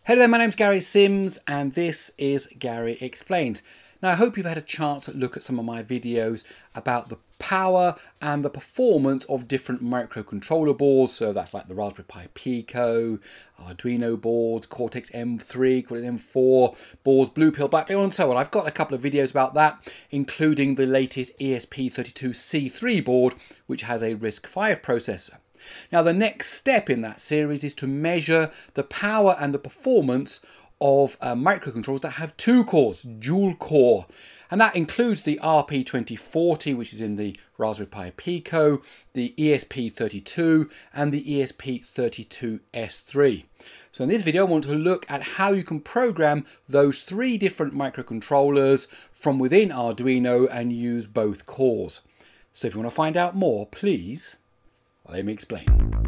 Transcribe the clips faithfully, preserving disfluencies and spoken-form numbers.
Hey there, my name's Gary Sims and this is Gary Explained. Now I hope you've had a chance to look at some of my videos about the power and the performance of different microcontroller boards. So that's like the Raspberry Pi Pico, Arduino boards, Cortex M three, Cortex M four boards, Blue Pill, Black Pill and so on. I've got a couple of videos about that, including the latest E S P thirty-two C three board, which has a RISC five processor. Now the next step in that series is to measure the power and the performance of uh, microcontrollers that have two cores, dual core. And that includes the R P twenty forty, which is in the Raspberry Pi Pico, the E S P thirty-two and the E S P thirty-two S three. So in this video I want to look at how you can program those three different microcontrollers from within Arduino and use both cores. So if you want to find out more, please let me explain.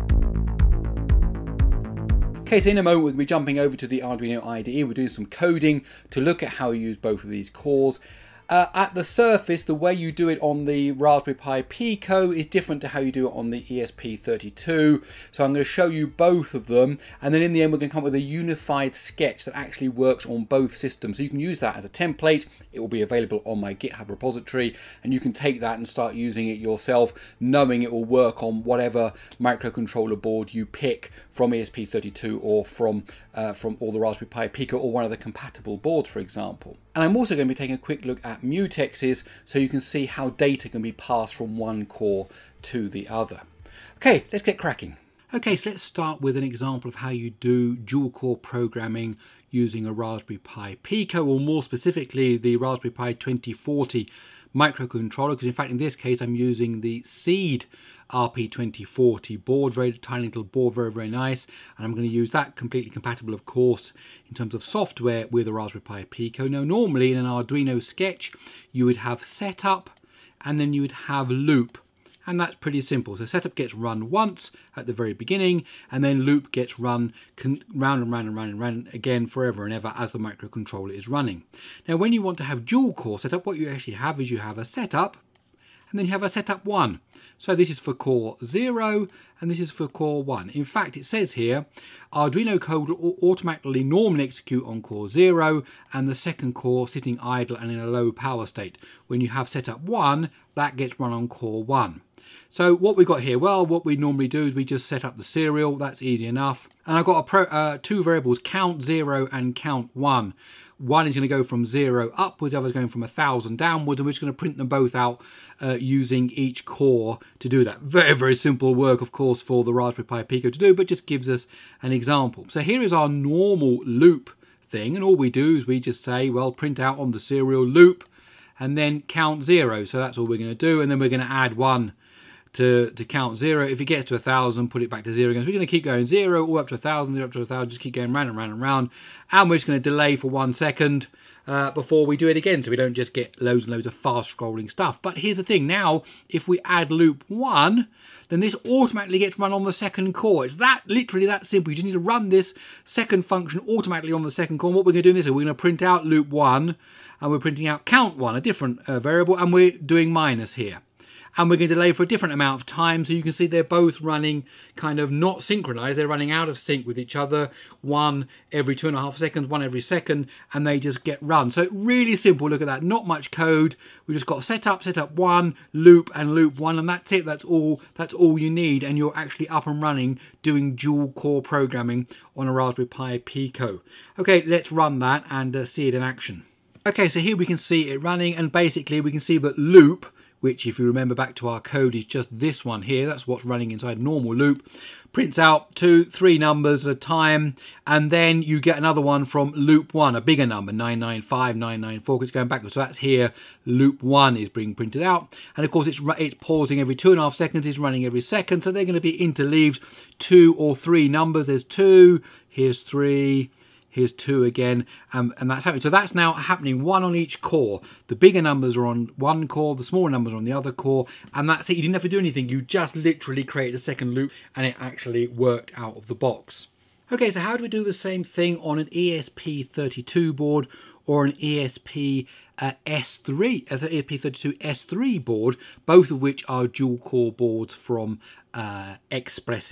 Okay, so in a moment we'll be jumping over to the Arduino I D E. We're doing some coding to look at how you use both of these cores. Uh, at the surface, the way you do it on the Raspberry Pi Pico is different to how you do it on the E S P thirty-two. So I'm going to show you both of them, and then in the end we're going to come up with a unified sketch that actually works on both systems. So you can use that as a template. It will be available on my GitHub repository, and you can take that and start using it yourself, knowing it will work on whatever microcontroller board you pick from E S P thirty-two or from uh, from all the Raspberry Pi Pico or one of the compatible boards, for example. And I'm also going to be taking a quick look at mutexes so you can see how data can be passed from one core to the other. Okay, let's get cracking. Okay, so let's start with an example of how you do dual core programming using a Raspberry Pi Pico, or more specifically the Raspberry Pi twenty forty microcontroller, because in fact in this case I'm using the Seed R P twenty forty board, very tiny little board, very very nice, and I'm going to use that, completely compatible of course in terms of software with a Raspberry Pi Pico. Now normally in an Arduino sketch you would have setup and then you would have loop, and that's pretty simple. So setup gets run once at the very beginning, and then loop gets run round and round and round and round again forever and ever as the microcontroller is running. Now when you want to have dual core setup, what you actually have is you have a setup and then you have a setup one. So this is for core zero and this is for core one. In fact, it says here Arduino code will automatically normally execute on core zero and the second core sitting idle and in a low power state. When you have setup one, that gets run on core one. So what we've got here, well, what we normally do is we just set up the serial. That's easy enough. And I've got a pro, uh, two variables, count zero and count one. One is going to go from zero upwards, the other is going from a thousand downwards, and we're just going to print them both out uh, using each core to do that. Very, very simple work, of course, for the Raspberry Pi Pico to do, but just gives us an example. So here is our normal loop thing, and all we do is we just say, well, print out on the serial loop, and then count zero. So that's all we're going to do, and then we're going to add one to, to count zero. If it gets to a thousand, put it back to zero again. So we're going to keep going zero, all up to a thousand, zero up to a thousand, just keep going round and round and round. And we're just going to delay for one second uh, before we do it again, so we don't just get loads and loads of fast scrolling stuff. But here's the thing, now if we add loop one, then this automatically gets run on the second core. It's that literally that simple. You just need to run this second function automatically on the second core. And what we're going to do in this is we're going to print out loop one, and we're printing out count one, a different uh, variable, and we're doing minus here. And we're going to delay for a different amount of time, so you can see they're both running kind of not synchronized. They're running out of sync with each other, one every two and a half seconds, one every second, and they just get run. So really simple, look at that, not much code. We just got setup, setup one, loop and loop one, and that's it. That's all, that's all you need, and you're actually up and running doing dual core programming on a Raspberry Pi Pico. Okay, let's run that and uh, see it in action. Okay, so here we can see it running, and basically we can see that loop, which if you remember back to our code is just this one here, that's what's running inside normal loop, prints out two, three numbers at a time, and then you get another one from loop one, a bigger number, nine nine five, nine nine four, because it's going backwards. So that's here, loop one is being printed out, and of course it's, it's pausing every two and a half seconds, it's running every second, so they're going to be interleaved two or three numbers. There's two, here's three, here's two again, um, and that's happening. So that's now happening one on each core. The bigger numbers are on one core, the smaller numbers are on the other core, and that's it. You didn't have to do anything. You just literally created a second loop, and it actually worked out of the box. Okay, so how do we do the same thing on an E S P thirty-two board or an E S P uh, S three, uh, E S P thirty-two S three board, both of which are dual core boards from uh, Espressif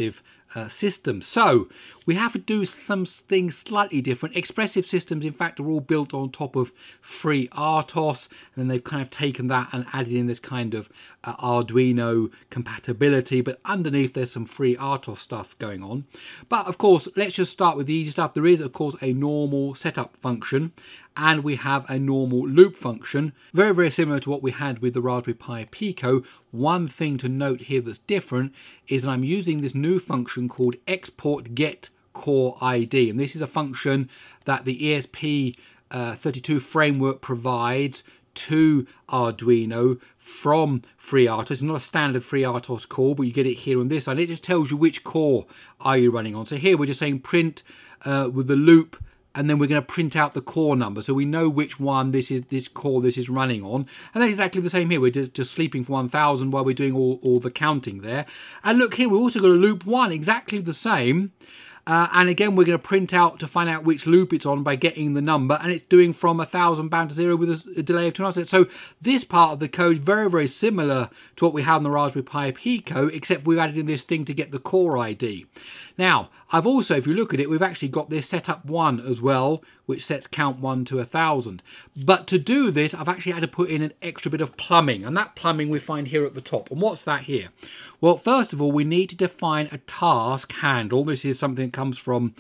uh, systems. So we have to do some things slightly different. Expressive systems, in fact, are all built on top of FreeRTOS, and then they've kind of taken that and added in this kind of uh, Arduino compatibility, but underneath there's some FreeRTOS stuff going on. But of course, let's just start with the easy stuff. There is, of course, a normal setup function, and we have a normal loop function, very, very similar to what we had with the Raspberry Pi Pico. One thing to note here that's different is that I'm using this new function called export get core I D, and this is a function that the E S P thirty-two framework provides to Arduino from FreeRTOS. It's not a standard FreeRTOS core, but you get it here on this side. It just tells you which core are you running on. So here we're just saying print uh, with the loop, and then we're going to print out the core number, so we know which one this is, this core this is running on. And that's exactly the same here. We're just, just sleeping for one thousand while we're doing all, all the counting there. And look here, we've also got a loop one, exactly the same. Uh, and again, we're going to print out to find out which loop it's on by getting the number, and it's doing from one thousand bound to zero with a, a delay of two and a half seconds. So this part of the code is very, very similar to what we have on the Raspberry Pi Pico, except we've added in this thing to get the core I D. Now, I've also, if you look at it, we've actually got this setup one as well, which sets count one to one thousand. But to do this, I've actually had to put in an extra bit of plumbing, and that plumbing we find here at the top. And what's that here? Well, first of all, we need to define a task handle. This is something that comes from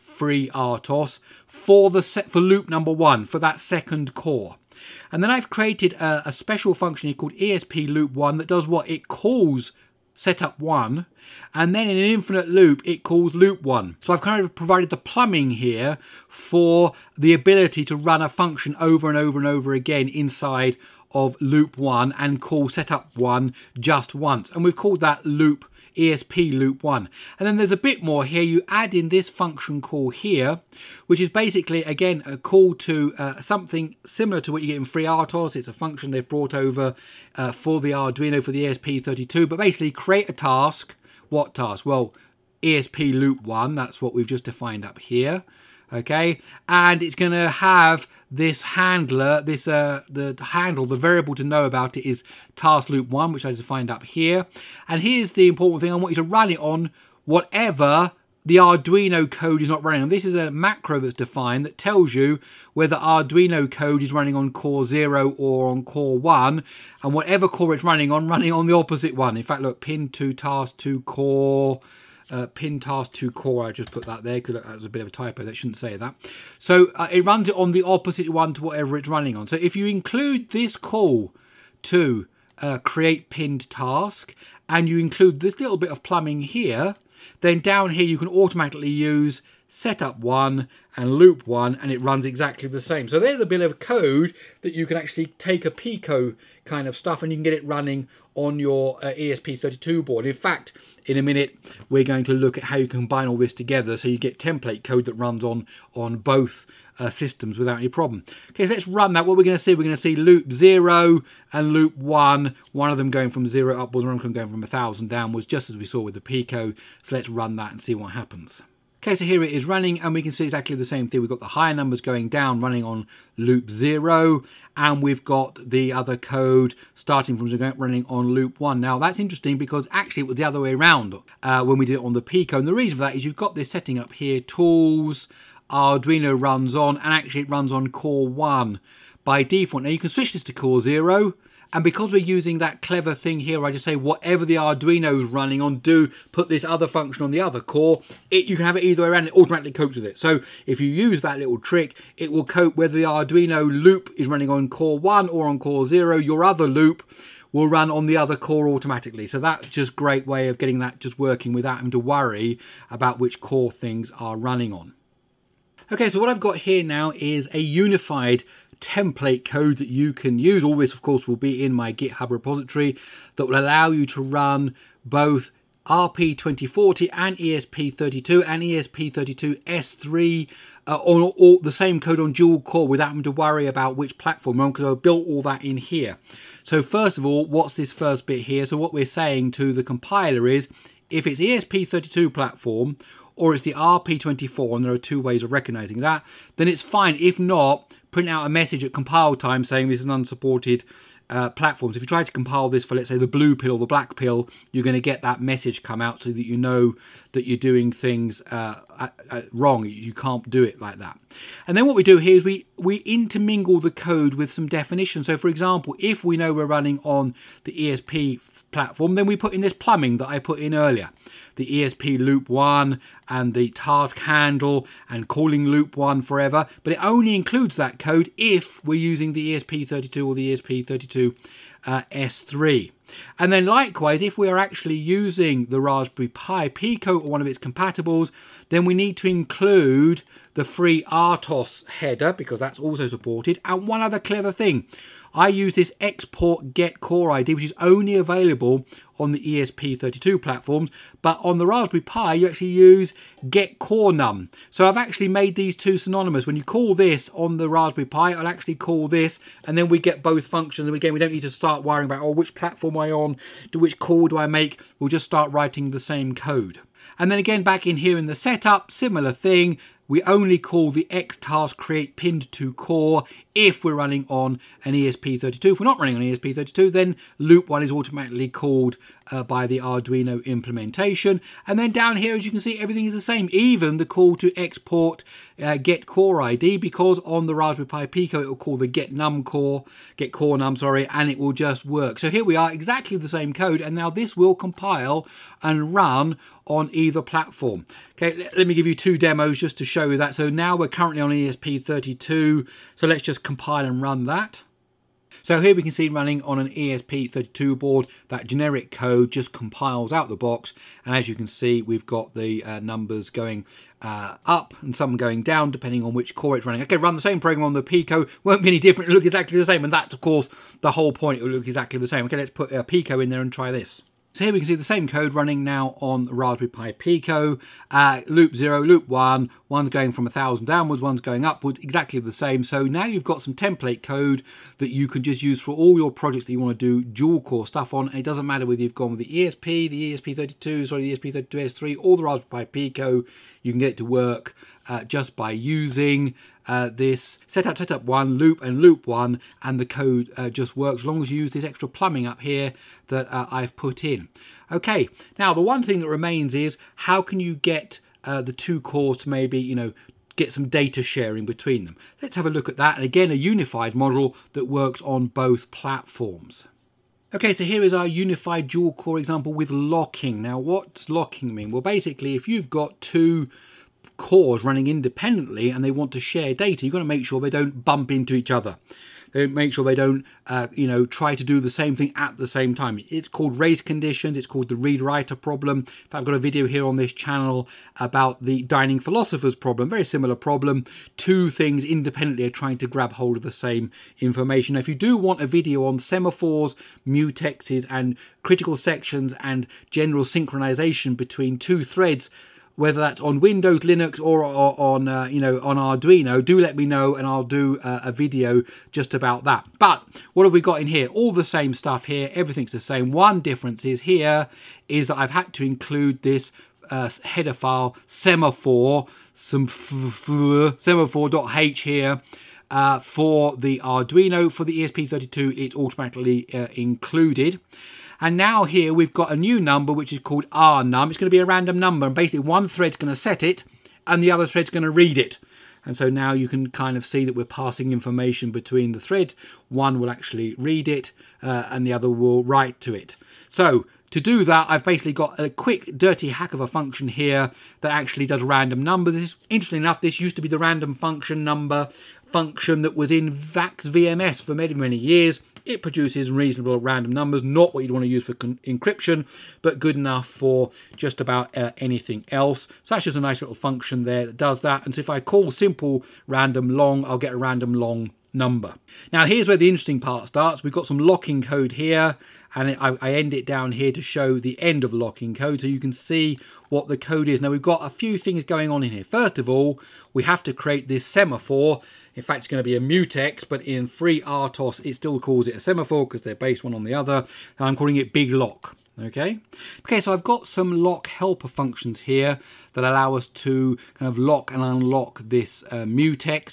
FreeRTOS for the set for loop number one, for that second core. And then I've created a, a special function here called E S P loop one that does what? It calls setup one, and then in an infinite loop it calls loop one. So I've kind of provided the plumbing here for the ability to run a function over and over and over again inside of loop one and call setup one just once, and we've called that loop E S P loop one. And then there's a bit more here. You add in this function call here, which is basically again a call to uh, something similar to what you get in FreeRTOS. It's a function they've brought over uh, for the Arduino for the E S P thirty-two, but basically create a task. What task? Well, E S P loop one, that's what we've just defined up here. Okay, and it's going to have this handler, this uh, the handle, the variable to know about it is task loop one, which I defined up here. And here's the important thing: I want you to run it on whatever the Arduino code is not running on. This is a macro that's defined that tells you whether Arduino code is running on core zero or on core one, and whatever core it's running on, running on the opposite one. In fact, look, pin to task to core. Uh, pin task to core, I just put that there because that was a bit of a typo, that shouldn't say that. So uh, it runs it on the opposite one to whatever it's running on. So if you include this call to uh, create pinned task, and you include this little bit of plumbing here, then down here you can automatically use setup one and loop one, and it runs exactly the same. So there's a bit of code that you can actually take a Pico kind of stuff and you can get it running on your uh, E S P thirty-two board. In fact, in a minute we're going to look at how you combine all this together so you get template code that runs on on both uh, systems without any problem. Okay, so let's run that. What we're going to see, we're going to see loop zero and loop one, one of them going from zero upwards, one of them going from a thousand downwards, just as we saw with the Pico. So let's run that and see what happens. Okay, so here it is running, and we can see exactly the same thing. We've got the higher numbers going down, running on loop zero, and we've got the other code starting from zero, running on loop one. Now, that's interesting because actually it was the other way around uh, when we did it on the Pico. And the reason for that is you've got this setting up here, tools, Arduino runs on, and actually it runs on core one by default. Now, you can switch this to core zero. And because we're using that clever thing here, I just say whatever the Arduino is running on, do put this other function on the other core. It, you can have it either way around, it automatically copes with it. So if you use that little trick, it will cope whether the Arduino loop is running on core one or on core zero. Your other loop will run on the other core automatically. So that's just a great way of getting that just working without having to worry about which core things are running on. Okay, so what I've got here now is a unified template code that you can use. All this, of course, will be in my GitHub repository that will allow you to run both R P twenty forty and E S P thirty-two and E S P thirty-two S three uh, on all the same code on dual core without having to worry about which platform, because I've built all that in here. So first of all, what's this first bit here? So what we're saying to the compiler is if it's E S P thirty-two platform or it's the R P twenty-four, and there are two ways of recognizing that, then it's fine. If not, print out a message at compile time saying this is an unsupported uh, platforms. If you try to compile this for, let's say, the blue pill or the black pill, you're going to get that message come out so that you know that you're doing things uh, uh, wrong. You can't do it like that. And then what we do here is we, we intermingle the code with some definition. So, for example, if we know we're running on the E S P platform, then we put in this plumbing that I put in earlier. The E S P loop one and the task handle and calling loop one forever, but it only includes that code if we're using the E S P thirty-two or the E S P thirty-two uh, S three. And then likewise, if we are actually using the Raspberry Pi Pico or one of its compatibles, then we need to include the free R T O S header because that's also supported. And one other clever thing, I use this export get core I D, which is only available on the E S P thirty-two platforms, but on the Raspberry Pi you actually use get core num. So I've actually made these two synonymous. When you call this on the Raspberry Pi, I'll actually call this, and then we get both functions. And again, we don't need to start worrying about, oh, which platform am I on, to which call do I make. We'll just start writing the same code. And then again, back in here in the setup, similar thing. We only call the xtask create pinned to core if we're running on an E S P thirty-two. If we're not running on E S P thirty-two, then loop one is automatically called uh, by the Arduino implementation. And then down here, as you can see, everything is the same, even the call to export uh, get core I D, because on the Raspberry Pi Pico, it will call the get num core, get core num, sorry, and it will just work. So here we are, exactly the same code, and now this will compile and run on either platform. Okay, let, let me give you two demos just to show you that. So now we're currently on E S P thirty-two, so let's just compile and run that. So here we can see running on an E S P thirty-two board, that generic code just compiles out the box, and as you can see, we've got the uh, numbers going uh, up and some going down depending on which core it's running. Okay, run the same program on the Pico, won't be any different, it'll look exactly the same, and that's of course the whole point, it will look exactly the same. Okay, let's put a Pico in there and try this. So here we can see the same code running now on the Raspberry Pi Pico. Uh, loop zero, loop one, one's going from one thousand downwards, one's going upwards, exactly the same. So now you've got some template code that you can just use for all your projects that you want to do dual core stuff on. And it doesn't matter whether you've gone with the E S P, the E S P thirty-two, sorry, the E S P thirty-two S three, or the Raspberry Pi Pico. You can get it to work uh, just by using uh, this setup, setup one, loop and loop one, and the code uh, just works as long as you use this extra plumbing up here that uh, I've put in. Okay, now the one thing that remains is how can you get uh, the two cores to maybe, you know, get some data sharing between them. Let's have a look at that. And again, a unified model that works on both platforms. Okay, so here is our unified dual core example with locking. Now, what's locking mean? Well, basically, if you've got two cores running independently and they want to share data, you've got to make sure they don't bump into each other. They make sure they don't, uh, you know, try to do the same thing at the same time. It's called race conditions. It's called the read-writer problem. I've got a video here on this channel about the dining philosophers problem. Very similar problem. Two things independently are trying to grab hold of the same information. Now, if you do want a video on semaphores, mutexes, and critical sections and general synchronization between two threads, whether that's on Windows, Linux, or, or on uh, you know, on Arduino, do let me know and I'll do uh, a video just about that. But what have we got in here? All the same stuff here. Everything's the same. One difference is here is that I've had to include this uh, header file semaphore, some semaphore.h here. Uh, for the Arduino. For the E S P thirty-two, it's automatically uh, included. And now here we've got a new number which is called rnum. It's going to be a random number, and basically one thread's going to set it and the other thread's going to read it. And so now you can kind of see that we're passing information between the threads. One will actually read it uh, and the other will write to it. So to do that, I've basically got a quick dirty hack of a function here that actually does random numbers. This is, interesting enough, this used to be the random function number function that was in VAX V M S for many, many years. It produces reasonable random numbers, not what you'd want to use for encryption, but good enough for just about uh, anything else. So that's just a nice little function there that does that. And so if I call simple random long, I'll get a random long number. Now here's where the interesting part starts. We've got some locking code here, and I, I end it down here to show the end of the locking code so you can see what the code is. Now we've got a few things going on in here. First of all, we have to create this semaphore. In fact, it's going to be a mutex, but in free R T O S, it still calls it a semaphore because they're based one on the other. And I'm calling it big lock. Okay. Okay, so I've got some lock helper functions here that allow us to kind of lock and unlock this uh, mutex.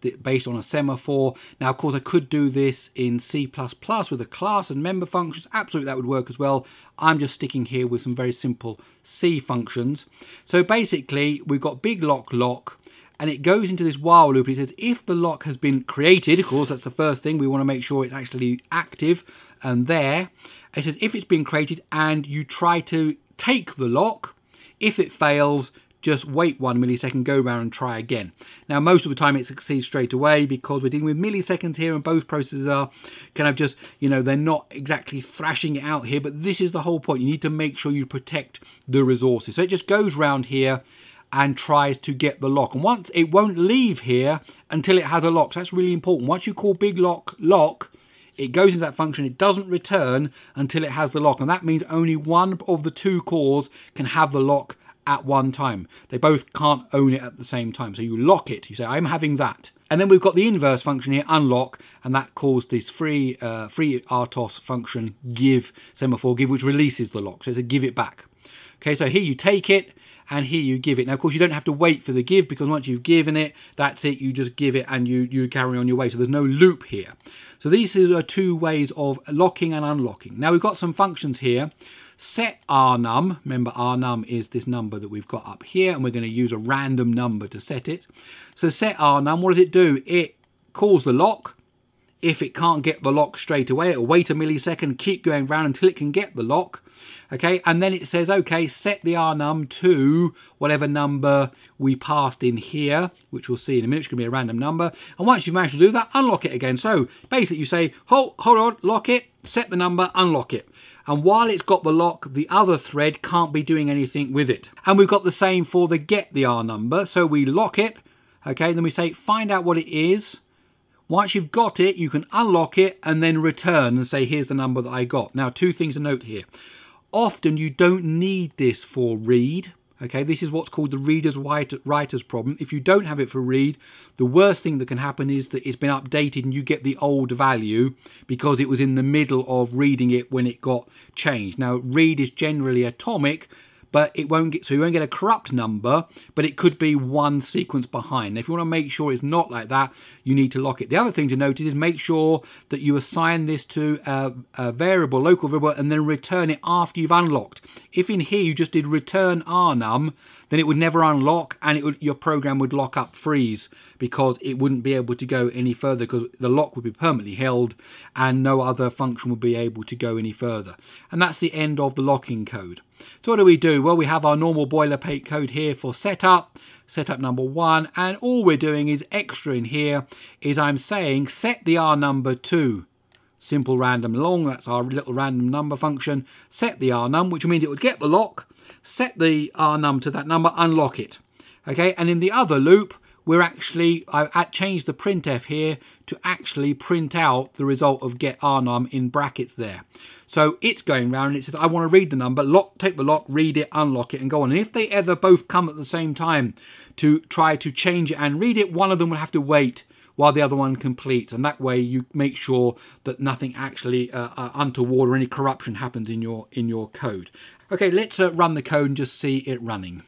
based on a semaphore. Now, of course, I could do this in C plus plus with a class and member functions. Absolutely, that would work as well. I'm just sticking here with some very simple C functions. So basically, we've got big lock lock, and it goes into this while loop. It says if the lock has been created, of course, that's the first thing. We want to make sure it's actually active and there. It says if it's been created and you try to take the lock, if it fails, just wait one millisecond, go around and try again. Now, most of the time it succeeds straight away because we're dealing with milliseconds here and both processes are kind of just, you know, they're not exactly thrashing it out here, but this is the whole point. You need to make sure you protect the resources. So it just goes around here and tries to get the lock. And once it won't leave here until it has a lock. So that's really important. Once you call big lock lock, it goes into that function. It doesn't return until it has the lock. And that means only one of the two cores can have the lock at one time. They both can't own it at the same time. So you lock it. You say, I'm having that. And then we've got the inverse function here, unlock, and that calls this free uh, free R T O S function, give, semaphore give, which releases the lock. So it's a give it back. Okay, so here you take it, and here you give it. Now, of course, you don't have to wait for the give, because once you've given it, that's it. You just give it and you, you carry on your way. So there's no loop here. So these are two ways of locking and unlocking. Now, we've got some functions here. Set rnum, remember rnum is this number that we've got up here, and we're going to use a random number to set it. So set rnum, what does it do? It calls the lock. If it can't get the lock straight away, it'll wait a millisecond, keep going round until it can get the lock. Okay, and then it says, okay, set the rnum to whatever number we passed in here, which we'll see in a minute. It's going to be a random number. And once you've managed to do that, unlock it again. So basically you say, hold, hold on, lock it, set the number, unlock it. And while it's got the lock, the other thread can't be doing anything with it. And we've got the same for the get the R number. So we lock it, okay, then we say, find out what it is. Once you've got it, you can unlock it and then return and say, here's the number that I got. Now, two things to note here. Often you don't need this for read. Okay, this is what's called the reader's writer's problem. If you don't have it for read, the worst thing that can happen is that it's been updated and you get the old value because it was in the middle of reading it when it got changed. Now, read is generally atomic, but it won't get, so you won't get a corrupt number, but it could be one sequence behind. Now, if you want to make sure it's not like that, you need to lock it. The other thing to notice is make sure that you assign this to a, a variable, local variable, and then return it after you've unlocked. If in here you just did return rnum, then it would never unlock, and it would, your program would lock up freeze because it wouldn't be able to go any further because the lock would be permanently held and no other function would be able to go any further. And that's the end of the locking code. So what do we do? Well, we have our normal boilerplate code here for setup, setup number one, and all we're doing is extra in here is I'm saying set the R number to simple random long, that's our little random number function, set the rnum, which means it would get the lock, set the rnum to that number, unlock it. Okay, and in the other loop, we're actually, I've changed the printf here to actually print out the result of get rnum in brackets there. So it's going around and it says, I want to read the number, lock, take the lock, read it, unlock it, and go on. And if they ever both come at the same time to try to change it and read it, one of them will have to wait while the other one completes. And that way you make sure that nothing actually uh, uh, untoward or any corruption happens in your, in your code. Okay, let's uh, run the code and just see it running.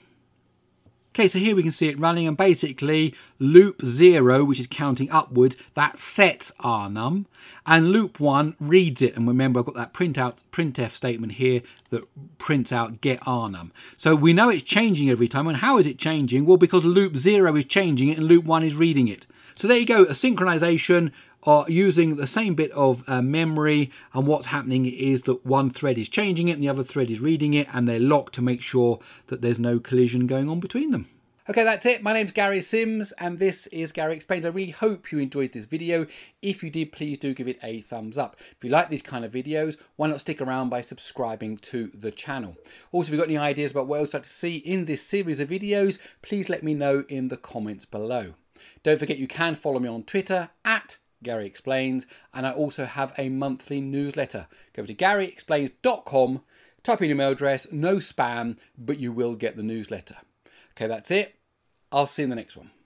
Okay, so here we can see it running, and basically loop zero, which is counting upwards, that sets rnum, and loop one reads it. And remember, I've got that print out, printf statement here that prints out get rnum. So we know it's changing every time. And how is it changing? Well, because loop zero is changing it and loop one is reading it. So there you go, a synchronization are using the same bit of uh, memory, and what's happening is that one thread is changing it and the other thread is reading it, and they're locked to make sure that there's no collision going on between them. Okay, that's it. My name's Gary Sims and this is Gary Explains. I really hope you enjoyed this video. If you did, please do give it a thumbs up. If you like these kind of videos, why not stick around by subscribing to the channel. Also, if you've got any ideas about what else you'd like to see in this series of videos, please let me know in the comments below. Don't forget you can follow me on Twitter at Gary Explains, and I also have a monthly newsletter. Go over to gary explains dot com, type in your email address, no spam, but you will get the newsletter. Okay, that's it. I'll see you in the next one.